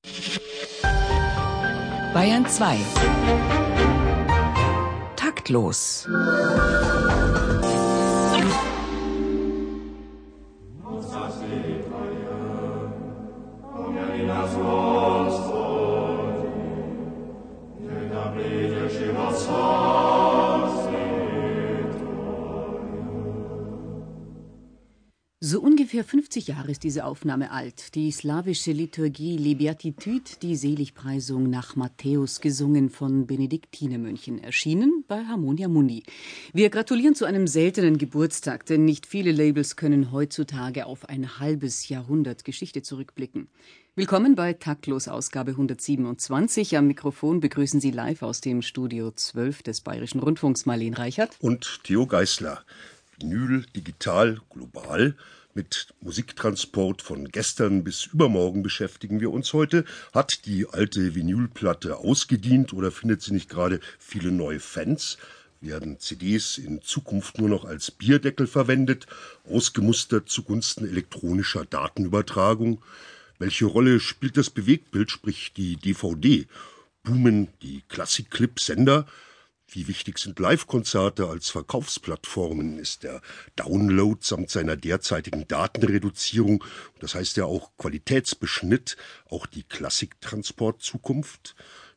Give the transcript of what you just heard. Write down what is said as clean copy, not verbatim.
Bayern 2. Taktlos. So ungefähr 50 Jahre ist diese Aufnahme alt. Die slawische Liturgie Les Béatitudes, die Seligpreisung nach Matthäus, gesungen von Benediktinermönchen, erschienen bei Harmonia Mundi. Wir gratulieren zu einem seltenen Geburtstag, denn nicht viele Labels können heutzutage auf ein halbes Jahrhundert Geschichte zurückblicken. Willkommen bei Taktlos, Ausgabe 127. Am Mikrofon begrüßen Sie live aus dem Studio 12 des Bayerischen Rundfunks Marleen Reichert und Theo Geisler. Vinyl, digital, global. Mit Musiktransport von gestern bis übermorgen beschäftigen wir uns heute. Hat die alte Vinylplatte ausgedient oder findet sie nicht gerade viele neue Fans? Werden CDs in Zukunft nur noch als Bierdeckel verwendet, ausgemustert zugunsten elektronischer Datenübertragung? Welche Rolle spielt das Bewegtbild, sprich die DVD? Boomen die Klassikclip-Sender? Wie wichtig sind Live-Konzerte als Verkaufsplattformen? Ist der Download samt seiner derzeitigen Datenreduzierung, das heißt ja auch Qualitätsbeschnitt, auch die Klassiktransport-Zukunft?